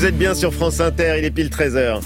Vous êtes bien sur France Inter, il est pile 13h.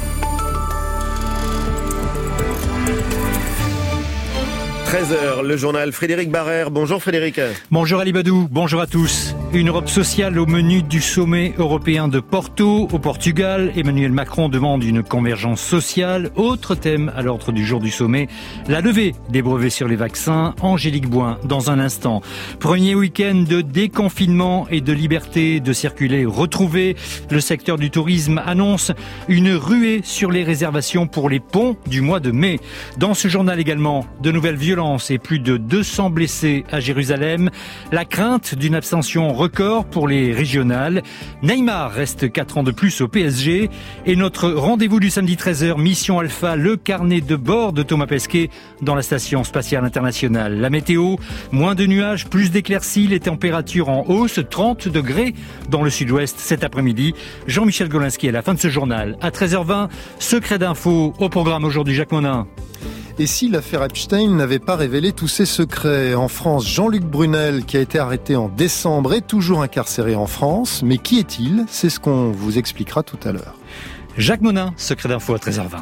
– 13h, le journal Frédéric Barrère. Bonjour Frédéric. Bonjour Ali Badou, bonjour à tous. Une Europe sociale au menu du sommet européen de Porto, au Portugal. Emmanuel Macron demande une convergence sociale. Autre thème à l'ordre du jour du sommet, la levée des brevets sur les vaccins. Angélique Boin, dans un instant. Premier week-end de déconfinement et de liberté de circuler retrouvé. Le secteur du tourisme annonce une ruée sur les réservations pour les ponts du mois de mai. Dans ce journal également, de nouvelles violences et plus de 200 blessés à Jérusalem. La crainte d'une abstention record pour les régionales. Neymar reste 4 ans de plus au PSG. Et notre rendez-vous du samedi 13h, Mission Alpha, le carnet de bord de Thomas Pesquet dans la Station Spatiale Internationale. La météo, moins de nuages, plus d'éclaircies, les températures en hausse, 30 degrés dans le sud-ouest cet après-midi. Jean-Michel Golinski à la fin de ce journal. À 13h20, secret d'info au programme aujourd'hui, Jacques Monin. Et si l'affaire Epstein n'avait pas révélé tous ses secrets ? En France, Jean-Luc Brunel, qui a été arrêté en décembre, est toujours incarcéré en France. Mais qui est-il ? C'est ce qu'on vous expliquera tout à l'heure. Jacques Monin, secret d'info à 13h20.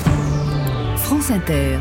France Inter.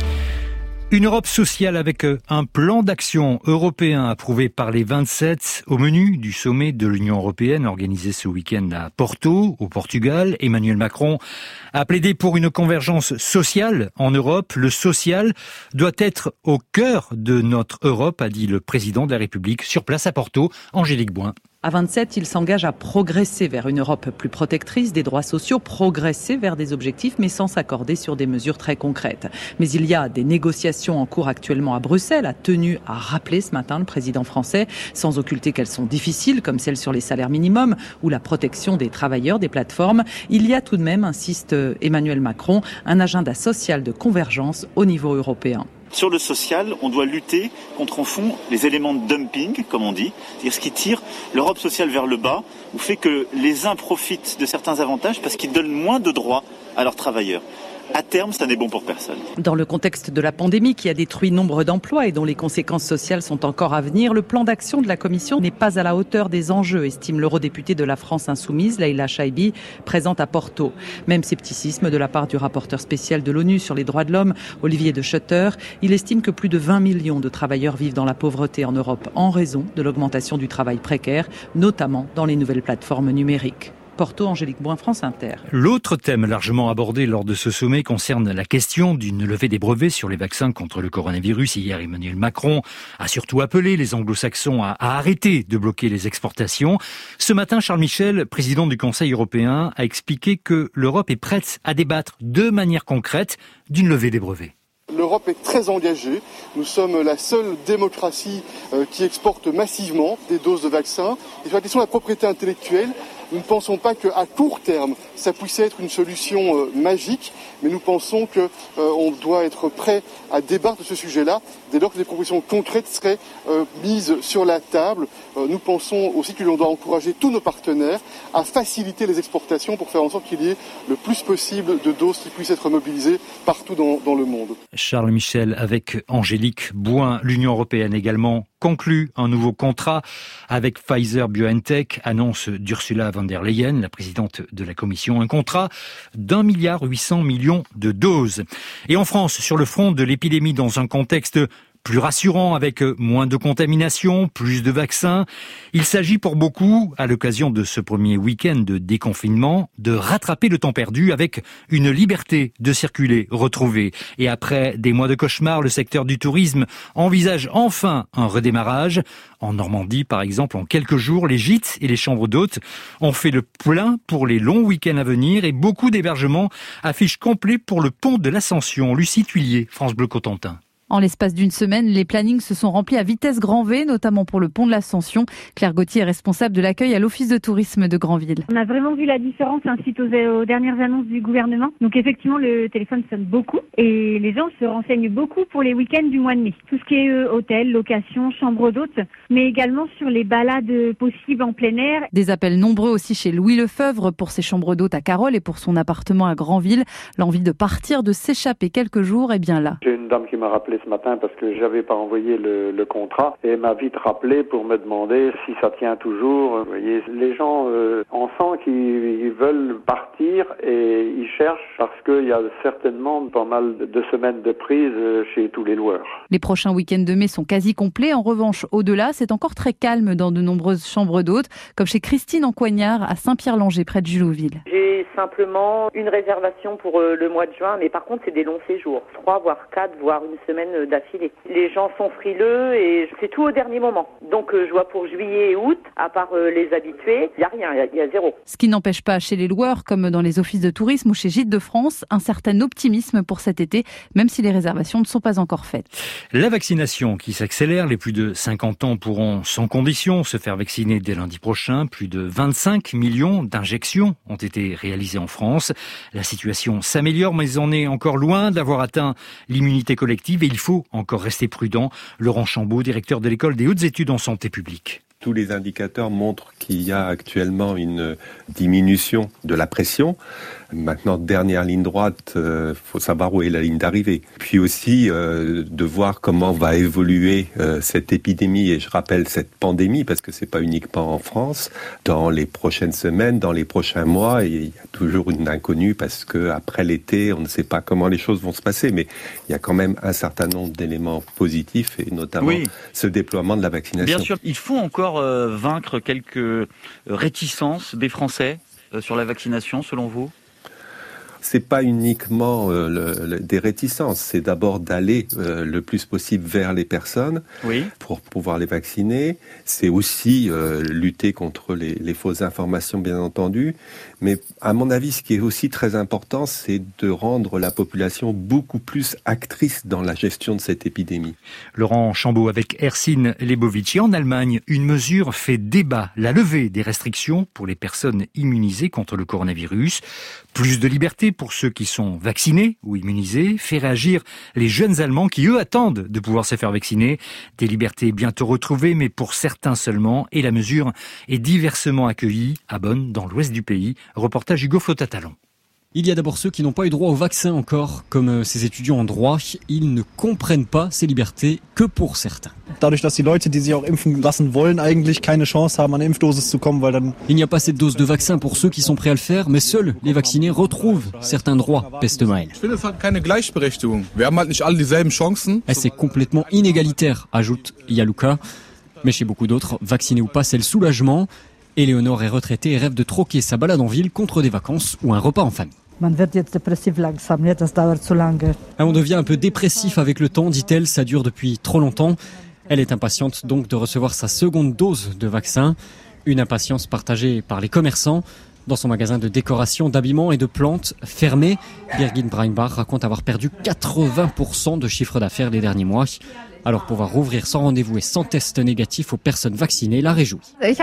Une Europe sociale avec un plan d'action européen approuvé par les 27 au menu du sommet de l'Union européenne organisé ce week-end à Porto, au Portugal. Emmanuel Macron a plaidé pour une convergence sociale en Europe. Le social doit être au cœur de notre Europe, a dit le président de la République sur place à Porto, Angélique Boin. À 27, il s'engage à progresser vers une Europe plus protectrice des droits sociaux, progresser vers des objectifs, mais sans s'accorder sur des mesures très concrètes. Mais il y a des négociations en cours actuellement à Bruxelles, a tenu à rappeler ce matin le président français, sans occulter qu'elles sont difficiles, comme celles sur les salaires minimums ou la protection des travailleurs des plateformes. Il y a tout de même, insiste Emmanuel Macron, un agenda social de convergence au niveau européen. Sur le social, on doit lutter contre, en fond, les éléments de dumping, comme on dit, c'est-à-dire ce qui tire l'Europe sociale vers le bas, ou fait que les uns profitent de certains avantages parce qu'ils donnent moins de droits à leurs travailleurs. À terme, ça n'est bon pour personne. Dans le contexte de la pandémie qui a détruit nombre d'emplois et dont les conséquences sociales sont encore à venir, le plan d'action de la Commission n'est pas à la hauteur des enjeux, estime l'eurodéputée de la France Insoumise, Leïla Chaibi, présente à Porto. Même scepticisme de la part du rapporteur spécial de l'ONU sur les droits de l'homme, Olivier de Schutter. Il estime que plus de 20 millions de travailleurs vivent dans la pauvreté en Europe en raison de l'augmentation du travail précaire, notamment dans les nouvelles plateformes numériques. Porto, Angélique Boin, France Inter. L'autre thème largement abordé lors de ce sommet concerne la question d'une levée des brevets sur les vaccins contre le coronavirus. Hier, Emmanuel Macron a surtout appelé les anglo-saxons à arrêter de bloquer les exportations. Ce matin, Charles Michel, président du Conseil européen, a expliqué que l'Europe est prête à débattre de manière concrète d'une levée des brevets. L'Europe est très engagée. Nous sommes la seule démocratie qui exporte massivement des doses de vaccins. Et sur la question de la propriété intellectuelle, nous ne pensons pas qu'à court terme, ça puisse être une solution magique, mais nous pensons qu'on doit être prêt à débattre de ce sujet-là dès lors que des propositions concrètes seraient mises sur la table. Nous pensons aussi que l'on doit encourager tous nos partenaires à faciliter les exportations pour faire en sorte qu'il y ait le plus possible de doses qui puissent être mobilisées partout dans le monde. Charles Michel avec Angélique Boin. L'Union européenne également conclut un nouveau contrat avec Pfizer-BioNTech, annonce d'Ursula von der Leyen, la présidente de la Commission, un contrat d'1,8 milliard de doses. Et en France, sur le front de l'épidémie, dans un contexte plus rassurant avec moins de contamination, plus de vaccins. Il s'agit pour beaucoup, à l'occasion de ce premier week-end de déconfinement, de rattraper le temps perdu avec une liberté de circuler retrouvée. Et après des mois de cauchemar, le secteur du tourisme envisage enfin un redémarrage. En Normandie, par exemple, en quelques jours, les gîtes et les chambres d'hôtes ont fait le plein pour les longs week-ends à venir et beaucoup d'hébergements affichent complet pour le pont de l'Ascension. Lucie Thuillier, France Bleu Cotentin. En l'espace d'une semaine, les plannings se sont remplis à vitesse grand V, notamment pour le pont de l'Ascension. Claire Gauthier est responsable de l'accueil à l'Office de tourisme de Granville. On a vraiment vu la différence suite aux dernières annonces du gouvernement. Donc effectivement, le téléphone sonne beaucoup et les gens se renseignent beaucoup pour les week-ends du mois de mai. Tout ce qui est hôtel, location, chambre d'hôtes, mais également sur les balades possibles en plein air. Des appels nombreux aussi chez Louis Lefebvre pour ses chambres d'hôtes à Carole et pour son appartement à Granville. L'envie de partir, de s'échapper quelques jours est bien là. J'ai une dame qui m'a rappelé ce matin parce que j'avais pas envoyé le contrat et elle m'a vite rappelé pour me demander si ça tient toujours. Vous voyez, les gens, on sent qu'ils veulent partir et ils cherchent parce qu'il y a certainement pas mal de semaines de prise chez tous les loueurs. Les prochains week-ends de mai sont quasi complets. En revanche, au-delà, c'est encore très calme dans de nombreuses chambres d'hôtes, comme chez Christine en Coignard à Saint-Pierre-Langers, près de Julouville. J'ai simplement une réservation pour le mois de juin, mais par contre, c'est des longs séjours. 3, voire 4, voire une semaine d'affilée. Les gens sont frileux et c'est tout au dernier moment. Donc, je vois pour juillet et août, à part les habitués, il n'y a rien, il y a zéro. Ce qui n'empêche pas chez les loueurs, comme dans les offices de tourisme ou chez Gîtes de France, un certain optimisme pour cet été, même si les réservations ne sont pas encore faites. La vaccination qui s'accélère, les plus de 50 ans pourront sans condition se faire vacciner dès lundi prochain. Plus de 25 millions d'injections ont été réalisées en France. La situation s'améliore, mais on est encore loin d'avoir atteint l'immunité collective et il faut encore rester prudent. Laurent Chambaud, directeur de l'école des hautes études en santé publique. Tous les indicateurs montrent qu'il y a actuellement une diminution de la pression. Maintenant, dernière ligne droite, faut savoir où est la ligne d'arrivée. Puis aussi, de voir comment va évoluer cette épidémie, et je rappelle cette pandémie, parce que c'est pas uniquement en France, dans les prochaines semaines, dans les prochains mois, et il y a toujours une inconnue, parce que après l'été, on ne sait pas comment les choses vont se passer, mais il y a quand même un certain nombre d'éléments positifs, et notamment ce déploiement de la vaccination. Bien sûr, il faut encore vaincre quelques réticences des Français sur la vaccination, selon vous ? C'est pas uniquement des réticences, c'est d'abord d'aller le plus possible vers les personnes pour pouvoir les vacciner. C'est aussi lutter contre les fausses informations, bien entendu. Mais à mon avis, ce qui est aussi très important, c'est de rendre la population beaucoup plus actrice dans la gestion de cette épidémie. Laurent Chambaud avec Ersin Lebovici. En Allemagne, une mesure fait débat, la levée des restrictions pour les personnes immunisées contre le coronavirus. Plus de liberté pour ceux qui sont vaccinés ou immunisés fait réagir les jeunes Allemands qui, eux, attendent de pouvoir se faire vacciner. Des libertés bientôt retrouvées, mais pour certains seulement. Et la mesure est diversement accueillie à Bonn, dans l'ouest du pays. Reportage Hugo Flotatalon. Il y a d'abord ceux qui n'ont pas eu droit au vaccin encore, comme ces étudiants en droit. Ils ne comprennent pas ces libertés que pour certains. Dadurch, dass die Leute, die sich auch impfen lassen wollen, eigentlich keine Chance haben, an eine Impfdosis zu kommen, weil dann... Il n'y a pas assez de doses de vaccin pour ceux qui sont prêts à le faire, mais seuls les vaccinés retrouvent certains droits, peste Maël. C'est complètement inégalitaire, ajoute Yaluka. Mais chez beaucoup d'autres, vaccinés ou pas, c'est le soulagement. Éléonore est retraitée et rêve de troquer sa balade en ville contre des vacances ou un repas en famille. On devient un peu dépressif avec le temps, dit-elle, ça dure depuis trop longtemps. Elle est impatiente donc de recevoir sa seconde dose de vaccin. Une impatience partagée par les commerçants. Dans son magasin de décoration, d'habillement et de plantes fermé, Birgit Breinbach raconte avoir perdu 80% de chiffre d'affaires les derniers mois. Alors pouvoir rouvrir sans rendez-vous et sans test négatif aux personnes vaccinées la réjouit. Et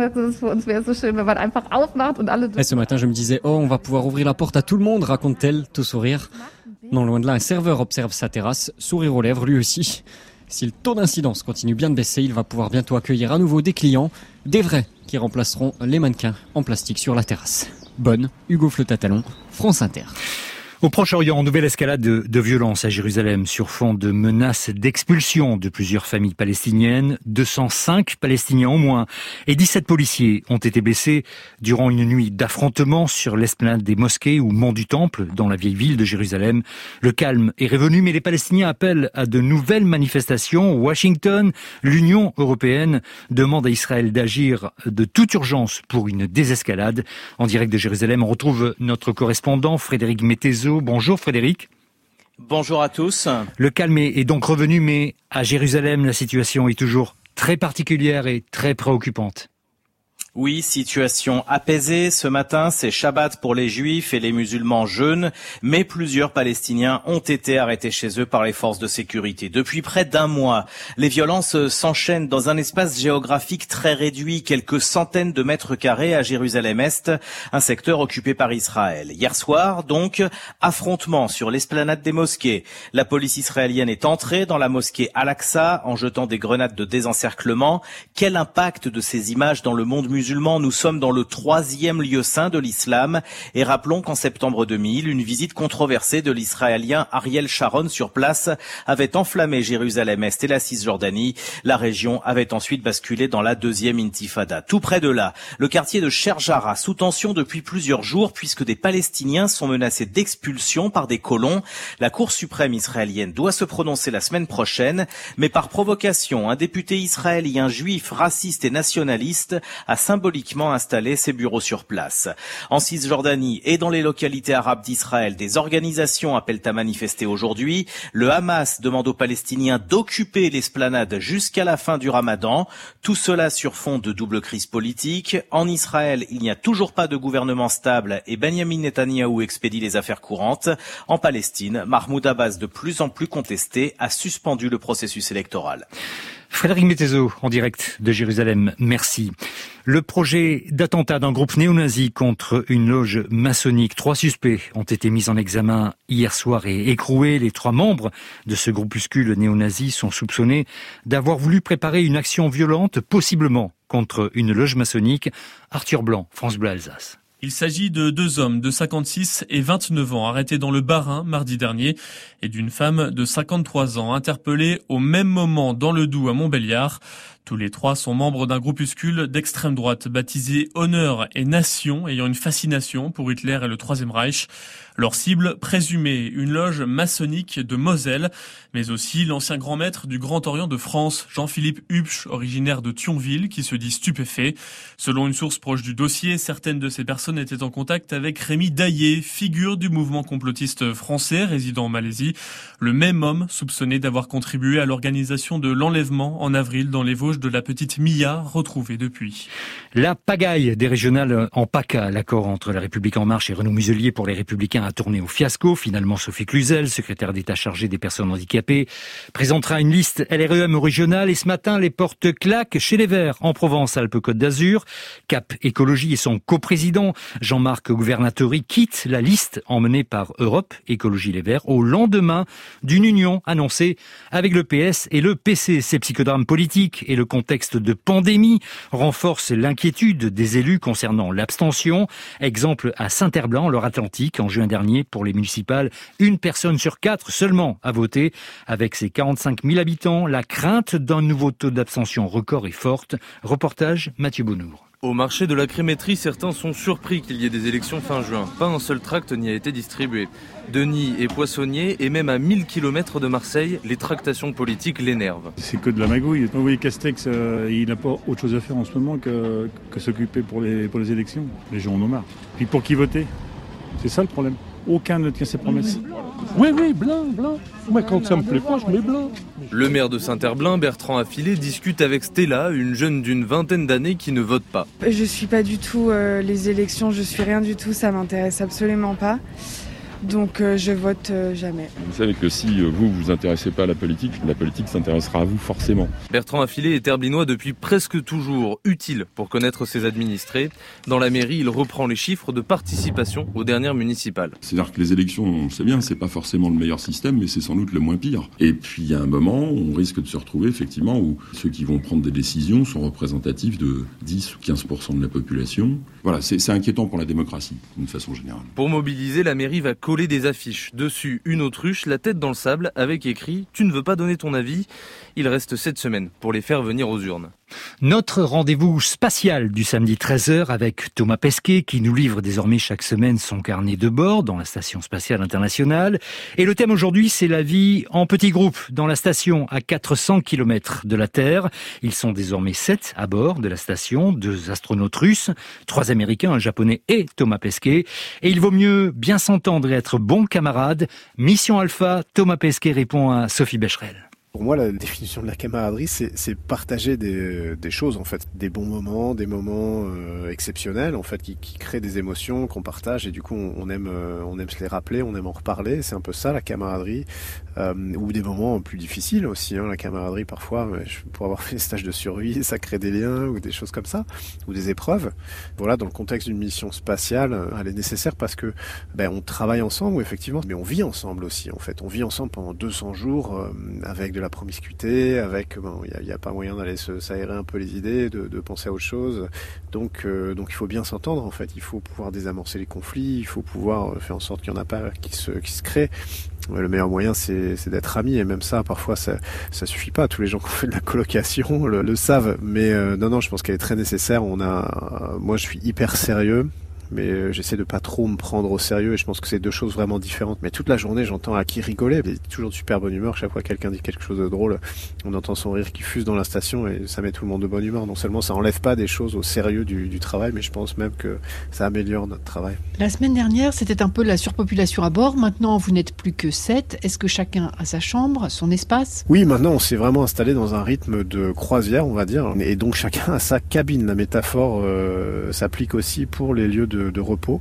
ce matin, je me disais, on va pouvoir ouvrir la porte à tout le monde, raconte-t-elle, tout sourire. Non loin de là, un serveur observe sa terrasse, sourire aux lèvres lui aussi. Si le taux d'incidence continue bien de baisser, il va pouvoir bientôt accueillir à nouveau des clients, des vrais, qui remplaceront les mannequins en plastique sur la terrasse. Bonne, Hugo Flotatalon, France Inter. Au Proche-Orient, nouvelle escalade de violence à Jérusalem sur fond de menaces d'expulsion de plusieurs familles palestiniennes. 205 Palestiniens au moins et 17 policiers ont été blessés durant une nuit d'affrontements sur l'esplanade des mosquées ou mont du Temple dans la vieille ville de Jérusalem. Le calme est revenu, mais les Palestiniens appellent à de nouvelles manifestations. Washington, l'Union européenne demande à Israël d'agir de toute urgence pour une désescalade. En direct de Jérusalem, on retrouve notre correspondant Frédéric Mettezo. Bonjour Frédéric. Bonjour à tous. Le calme est donc revenu, mais à Jérusalem, la situation est toujours très particulière et très préoccupante. Oui, situation apaisée. Ce matin, c'est Shabbat pour les Juifs et les musulmans jeûnent, mais plusieurs Palestiniens ont été arrêtés chez eux par les forces de sécurité. Depuis près d'un mois, les violences s'enchaînent dans un espace géographique très réduit, quelques centaines de mètres carrés à Jérusalem-Est, un secteur occupé par Israël. Hier soir, donc, affrontement sur l'esplanade des mosquées. La police israélienne est entrée dans la mosquée Al-Aqsa en jetant des grenades de désencerclement. Quel impact de ces images dans le monde musulman musulmans, nous sommes dans le 3e lieu saint de l'islam. Et rappelons qu'en septembre 2000, une visite controversée de l'Israélien Ariel Sharon sur place avait enflammé Jérusalem-Est et la Cisjordanie. La région avait ensuite basculé dans la 2e intifada. Tout près de là, le quartier de Sherjara sous tension depuis plusieurs jours puisque des Palestiniens sont menacés d'expulsion par des colons. La Cour suprême israélienne doit se prononcer la semaine prochaine, mais par provocation, un député israélien juif, raciste et nationaliste a symboliquement installé ses bureaux sur place. En Cisjordanie et dans les localités arabes d'Israël, des organisations appellent à manifester aujourd'hui. Le Hamas demande aux Palestiniens d'occuper l'esplanade jusqu'à la fin du Ramadan. Tout cela sur fond de double crise politique. En Israël, il n'y a toujours pas de gouvernement stable et Benjamin Netanyahou expédie les affaires courantes. En Palestine, Mahmoud Abbas, de plus en plus contesté, a suspendu le processus électoral. Frédéric Mettezo, en direct de Jérusalem, merci. Le projet d'attentat d'un groupe néo-nazi contre une loge maçonnique. 3 suspects ont été mis en examen hier soir et écroués. Les 3 membres de ce groupuscule néo-nazi sont soupçonnés d'avoir voulu préparer une action violente, possiblement contre une loge maçonnique. Arthur Blanc, France Bleu Alsace. Il s'agit de 2 hommes de 56 et 29 ans arrêtés dans le Bas-Rhin mardi dernier et d'une femme de 53 ans interpellée au même moment dans le Doubs à Montbéliard. Tous les 3 sont membres d'un groupuscule d'extrême droite baptisé Honneur et Nation, ayant une fascination pour Hitler et le Troisième Reich. Leur cible présumée, une loge maçonnique de Moselle, mais aussi l'ancien grand maître du Grand Orient de France, Jean-Philippe Hubsch, originaire de Thionville, qui se dit stupéfait. Selon une source proche du dossier, certaines de ces personnes étaient en contact avec Rémi Daillé, figure du mouvement complotiste français résidant en Malaisie. Le même homme soupçonné d'avoir contribué à l'organisation de l'enlèvement en avril dans les Vosges de la petite Mia, retrouvée depuis. La pagaille des régionales en PACA, l'accord entre La République En Marche et Renaud Muselier pour les Républicains a tourné au fiasco. Finalement, Sophie Cluzel, secrétaire d'État chargée des personnes handicapées, présentera une liste LREM régionale et ce matin, les portes claquent chez les Verts en Provence-Alpes-Côte d'Azur. Cap Écologie et son coprésident, Jean-Marc Gouvernatori, quittent la liste emmenée par Europe Écologie Les Verts au lendemain d'une union annoncée avec le PS et le PC. Ces psychodrames politiques et le contexte de pandémie renforcent l'inquiétude des élus concernant l'abstention. Exemple à Saint-Herblain, Loire-Atlantique, en juin dernier, pour les municipales, 1 personne sur 4 seulement a voté. Avec ses 45 000 habitants, la crainte d'un nouveau taux d'abstention record est forte. Reportage Mathieu Bonnour. Au marché de la crémétrie, certains sont surpris qu'il y ait des élections fin juin. Pas un seul tract n'y a été distribué. Denis est poissonnier et même à 1000 km de Marseille, les tractations politiques l'énervent. C'est que de la magouille. Vous voyez Castex, il n'a pas autre chose à faire en ce moment que s'occuper pour les élections. Les gens en ont marre. Puis pour qui voter ? C'est ça le problème. Aucun ne tient ses promesses. Oui, blanc. Moi, quand ça me plaît pas, je mets blanc. Le maire de Saint-Herblain, Bertrand Affilé, discute avec Stella, une jeune d'une vingtaine d'années qui ne vote pas. Je suis pas du tout les élections, je suis rien du tout, ça m'intéresse absolument pas. Donc je vote jamais. Vous savez que si vous vous intéressez pas à la politique s'intéressera à vous forcément. Bertrand Affilé est herbinois depuis presque toujours, utile pour connaître ses administrés. Dans la mairie, il reprend les chiffres de participation aux dernières municipales. C'est-à-dire que les élections, on sait bien, c'est pas forcément le meilleur système, mais c'est sans doute le moins pire. Et puis il y a un moment, on risque de se retrouver effectivement où ceux qui vont prendre des décisions sont représentatifs de 10 ou 15% de la population. Voilà, c'est inquiétant pour la démocratie, d'une façon générale. Pour mobiliser, la mairie va coller des affiches. Dessus, une autruche, la tête dans le sable, avec écrit « Tu ne veux pas donner ton avis ?» Il reste 7 semaines pour les faire venir aux urnes. Notre rendez-vous spatial du samedi 13h avec Thomas Pesquet qui nous livre désormais chaque semaine son carnet de bord dans la Station Spatiale Internationale. Et le thème aujourd'hui, c'est la vie en petits groupes dans la station à 400 km de la Terre. Ils sont désormais 7 à bord de la station, 2 astronautes russes, 3 Américains, un Japonais et Thomas Pesquet. Et il vaut mieux bien s'entendre et être bons camarades. Mission Alpha, Thomas Pesquet répond à Sophie Becherel. Pour moi, la définition de la camaraderie, c'est partager des choses, en fait. Des bons moments, des moments exceptionnels, en fait, qui créent des émotions qu'on partage et du coup, on aime se les rappeler, on aime en reparler. C'est un peu ça, la camaraderie. Ou des moments plus difficiles aussi, la camaraderie, parfois. Pour avoir fait des stages de survie, ça crée des liens ou des choses comme ça, ou des épreuves. Voilà, dans le contexte d'une mission spatiale, elle est nécessaire parce que on travaille ensemble, effectivement, mais on vit ensemble aussi, en fait. On vit ensemble pendant 200 jours avec de la la promiscuité, avec il y a pas moyen d'aller s'aérer un peu les idées, de penser à autre chose. Donc il faut bien s'entendre en fait. Il faut pouvoir désamorcer les conflits, il faut pouvoir faire en sorte qu'il n'y en a pas qui se créent. Le meilleur moyen, c'est d'être amis, et même ça, parfois, ça suffit pas. Tous les gens qui ont fait de la colocation le savent. Mais non, je pense qu'elle est très nécessaire. Moi, je suis hyper sérieux. Mais j'essaie de pas trop me prendre au sérieux, et je pense que c'est deux choses vraiment différentes. Mais toute la journée, j'entends Aki rigoler. Il est toujours de super bonne humeur. Chaque fois que quelqu'un dit quelque chose de drôle, on entend son rire qui fuse dans la station, et ça met tout le monde de bonne humeur. Non seulement ça enlève pas des choses au sérieux du travail, mais je pense même que ça améliore notre travail. La semaine dernière, c'était un peu la surpopulation à bord. Maintenant, vous n'êtes plus que 7. Est-ce que chacun a sa chambre, son espace ? Oui, maintenant, on s'est vraiment installé dans un rythme de croisière, on va dire. Et donc, chacun a sa cabine. La métaphore s'applique aussi pour les lieux de repos.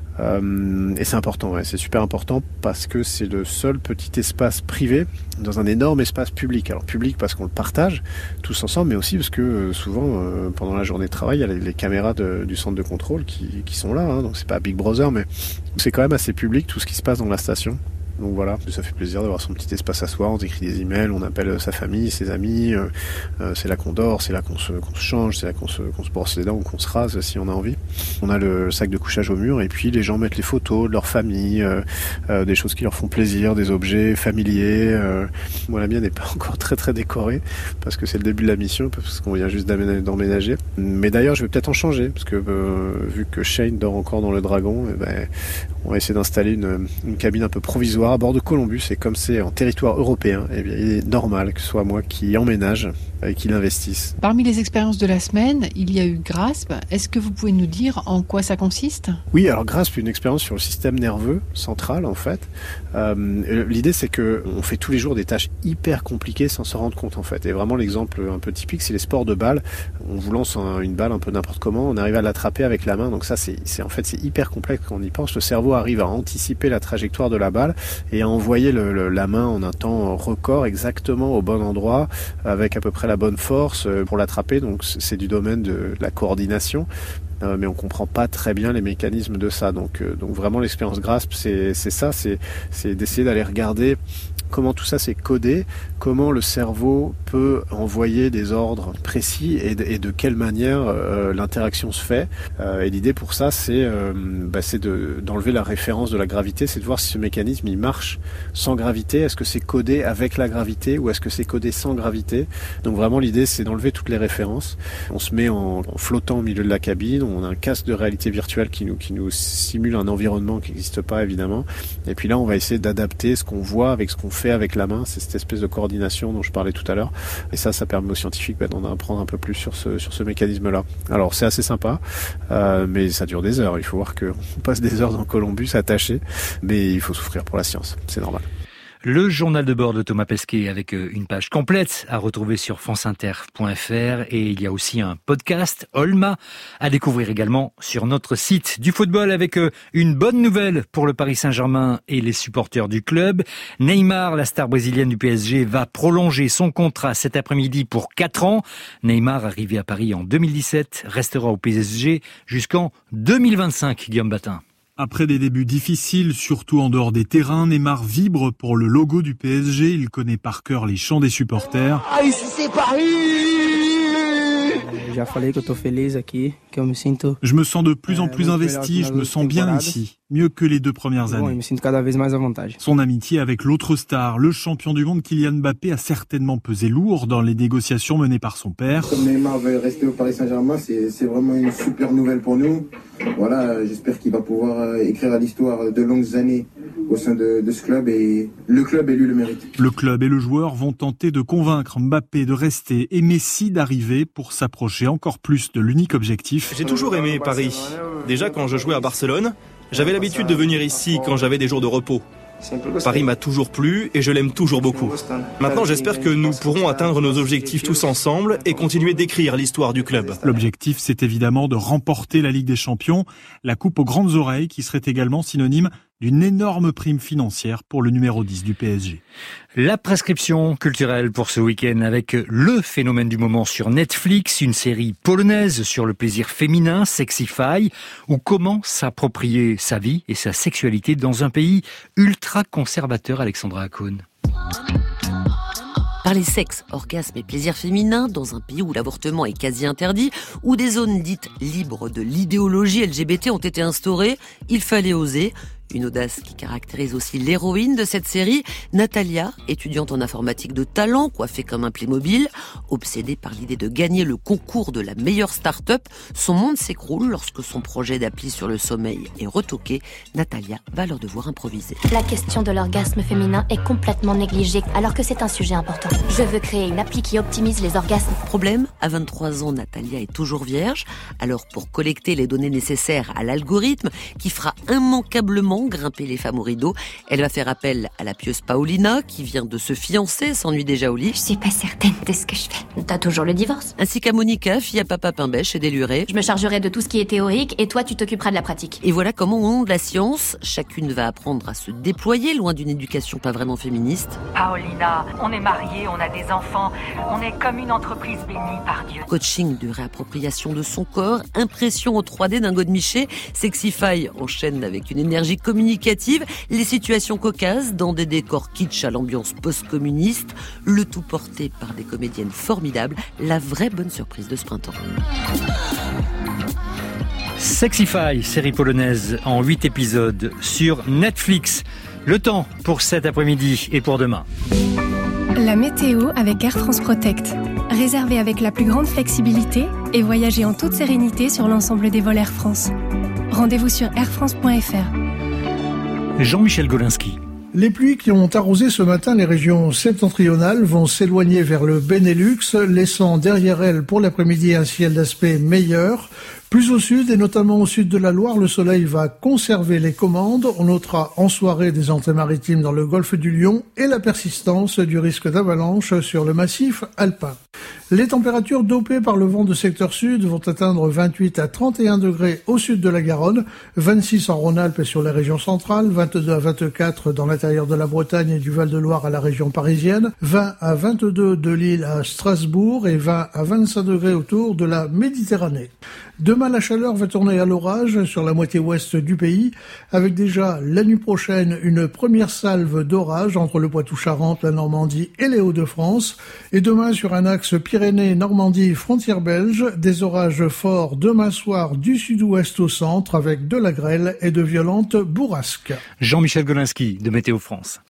Et c'est important, c'est super important, parce que c'est le seul petit espace privé dans un énorme espace public. Alors public parce qu'on le partage tous ensemble, mais aussi parce que souvent pendant la journée de travail, il y a les caméras du centre de contrôle qui sont là, donc c'est pas Big Brother, mais c'est quand même assez public tout ce qui se passe dans la station. Donc voilà, ça fait plaisir d'avoir son petit espace à soi. On écrit des emails, on appelle sa famille, ses amis. C'est là qu'on dort, c'est là qu'on se change, c'est là qu'on se brosse les dents ou qu'on se rase si on a envie. On a le sac de couchage au mur, et puis les gens mettent les photos de leur famille, des choses qui leur font plaisir, des objets familiers. Moi, la mienne n'est pas encore très très décorée parce que c'est le début de la mission, parce qu'on vient juste d'emménager. Mais d'ailleurs, je vais peut-être en changer, parce que vu que Shane dort encore dans le Dragon, on va essayer d'installer une cabine un peu provisoire à bord de Columbus, et comme c'est en territoire européen, il est normal que ce soit moi qui emménage et qui l'investisse. Parmi les expériences de la semaine, il y a eu GRASP. Est-ce que vous pouvez nous dire en quoi ça consiste ? Oui, alors GRASP, une expérience sur le système nerveux central en fait. L'idée, c'est que on fait tous les jours des tâches hyper compliquées sans s'en rendre compte en fait. Et vraiment l'exemple un peu typique, c'est les sports de balle. On vous lance une balle un peu n'importe comment, on arrive à l'attraper avec la main. Donc ça, c'est hyper complexe quand on y pense. Le cerveau arrive à anticiper la trajectoire de la balle et à envoyer la main en un temps record exactement au bon endroit, avec à peu près la bonne force pour l'attraper. Donc c'est du domaine de la coordination. Mais on comprend pas très bien les mécanismes de ça. Donc vraiment l'expérience GRASP, c'est ça, c'est d'essayer d'aller regarder comment tout ça s'est codé, comment le cerveau peut envoyer des ordres précis, et de quelle manière l'interaction se fait. Et l'idée pour ça, c'est d'enlever la référence de la gravité, c'est de voir si ce mécanisme il marche sans gravité. Est-ce que c'est codé avec la gravité, ou est-ce que c'est codé sans gravité? Donc vraiment l'idée, c'est d'enlever toutes les références. On se met en flottant au milieu de la cabine, on a un casque de réalité virtuelle qui nous simule un environnement qui n'existe pas évidemment. Et puis là, on va essayer d'adapter ce qu'on voit avec ce qu'on fait avec la main. C'est cette espèce de coordination dont je parlais tout à l'heure. Et ça permet aux scientifiques d'en apprendre un peu plus sur ce mécanisme-là. Alors c'est assez sympa, mais ça dure des heures. Il faut voir qu'on passe des heures dans Columbus attaché, mais il faut souffrir pour la science. C'est normal. Le journal de bord de Thomas Pesquet avec une page complète à retrouver sur franceinter.fr, et il y a aussi un podcast Olma à découvrir également sur notre site. Du football avec une bonne nouvelle pour le Paris Saint-Germain et les supporters du club. Neymar, la star brésilienne du PSG, va prolonger son contrat cet après-midi pour 4 ans. Neymar, arrivé à Paris en 2017, restera au PSG jusqu'en 2025, Guillaume Batin. Après des débuts difficiles, surtout en dehors des terrains, Neymar vibre pour le logo du PSG. Il connaît par cœur les chants des supporters. Ah, ici c'est Paris! Je me sens de plus en plus investi, je me sens bien ici. Mieux que les 2 premières années. Son amitié avec l'autre star, le champion du monde Kylian Mbappé, a certainement pesé lourd dans les négociations menées par son père. Comme Neymar veut rester au Paris Saint-Germain, c'est vraiment une super nouvelle pour nous. Voilà, j'espère qu'il va pouvoir écrire à l'histoire de longues années au sein de ce club, et le club et lui le mérite. Le club et le joueur vont tenter de convaincre Mbappé de rester et Messi d'arriver pour s'approcher encore plus de l'unique objectif. J'ai toujours aimé Paris. Déjà quand je jouais à Barcelone, j'avais l'habitude de venir ici quand j'avais des jours de repos. Paris m'a toujours plu et je l'aime toujours beaucoup. Maintenant, j'espère que nous pourrons atteindre nos objectifs tous ensemble et continuer d'écrire l'histoire du club. L'objectif, c'est évidemment de remporter la Ligue des Champions, la coupe aux grandes oreilles qui serait également synonyme d'une énorme prime financière pour le numéro 10 du PSG. La prescription culturelle pour ce week-end avec le phénomène du moment sur Netflix, une série polonaise sur le plaisir féminin, Sexify, ou comment s'approprier sa vie et sa sexualité dans un pays ultra conservateur, Alexandra Hakoun. Parler sexe, orgasme et plaisir féminin dans un pays où l'avortement est quasi interdit, où des zones dites libres de l'idéologie LGBT ont été instaurées, il fallait oser. Une audace qui caractérise aussi l'héroïne de cette série, Natalia, étudiante en informatique de talent, coiffée comme un Playmobil. Obsédée par l'idée de gagner le concours de la meilleure start-up, son monde s'écroule lorsque son projet d'appli sur le sommeil est retoqué. Natalia va alors devoir improviser. La question de l'orgasme féminin est complètement négligée, alors que c'est un sujet important. Je veux créer une appli qui optimise les orgasmes. Problème, à 23 ans, Natalia est toujours vierge. Alors pour collecter les données nécessaires à l'algorithme, qui fera immanquablement grimper les femmes au rideau, elle va faire appel à la pieuse Paulina, qui vient de se fiancer, s'ennuie déjà au lit. Je suis pas certaine de ce que je fais. T'as toujours le divorce. Ainsi qu'à Monica, fille à papa Pimbèche et délurée. Je me chargerai de tout ce qui est théorique et toi tu t'occuperas de la pratique. Et voilà comment au nom de la science, chacune va apprendre à se déployer loin d'une éducation pas vraiment féministe. Paulina, on est mariés, on a des enfants, on est comme une entreprise bénie par Dieu. Coaching de réappropriation de son corps, impression au 3D d'un godemiché, Sexify enchaîne avec une énergie communicative, les situations cocasses dans des décors kitsch à l'ambiance post-communiste, le tout porté par des comédiennes formidables, la vraie bonne surprise de ce printemps. Sexify, série polonaise en 8 épisodes sur Netflix. Le temps pour cet après-midi et pour demain. La météo avec Air France Protect. Réservez avec la plus grande flexibilité et voyagez en toute sérénité sur l'ensemble des vols Air France. Rendez-vous sur airfrance.fr. Jean-Michel Golinski. Les pluies qui ont arrosé ce matin les régions septentrionales vont s'éloigner vers le Benelux, laissant derrière elles pour l'après-midi un ciel d'aspect meilleur. Plus au sud, et notamment au sud de la Loire, le soleil va conserver les commandes. On notera en soirée des entrées maritimes dans le golfe du Lion et la persistance du risque d'avalanche sur le massif alpin. Les températures dopées par le vent de secteur sud vont atteindre 28 à 31 degrés au sud de la Garonne, 26 en Rhône-Alpes et sur la région centrale, 22 à 24 dans l'intérieur de la Bretagne et du Val-de-Loire à la région parisienne, 20 à 22 de Lille à Strasbourg et 20 à 25 degrés autour de la Méditerranée. Demain, la chaleur va tourner à l'orage sur la moitié ouest du pays, avec déjà la nuit prochaine une première salve d'orage entre le Poitou-Charentes, la Normandie et les Hauts-de-France. Et demain, sur un axe Pyrénées-Normandie, frontière belge, des orages forts demain soir du sud-ouest au centre, avec de la grêle et de violentes bourrasques. Jean-Michel Golinski de Météo France.